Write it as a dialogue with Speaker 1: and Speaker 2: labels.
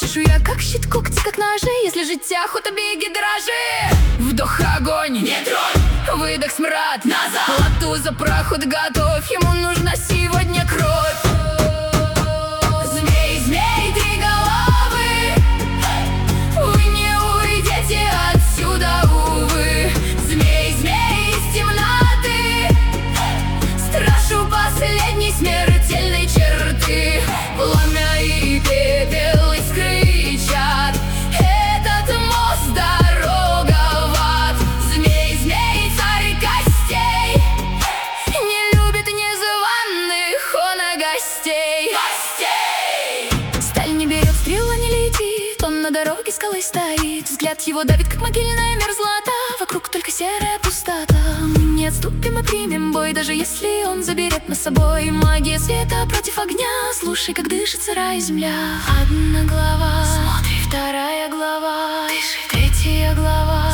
Speaker 1: чешуя, как щит, когти, как ножи. Если життя, охота, беги, дрожи. Вдох, огонь, не тронь. Выдох, смрад, назад. Латуза, проход, готовь. Ему нужна сегодня кровь. Змей, змей, три головы. Вы не уйдете отсюда, увы. Змей, змей из темноты. Страшу последней смертельной черты. Пламя и пепел, искры и чад. Этот мост, дорога в ад. Змей, змей, царь костей. Не любит незваных он гостей. Сталь не берет, стрела не летит. Он на дороге скалой стоит. Взгляд его давит, как могильная мерзлота. Вокруг только серая пустота. Мы не отступим и примем бой, даже если он заберет нас с собой. Магия света против огня. Слушай, как дышит сырая земля. Одна глава, смотри, вторая глава, дыши, третья глава.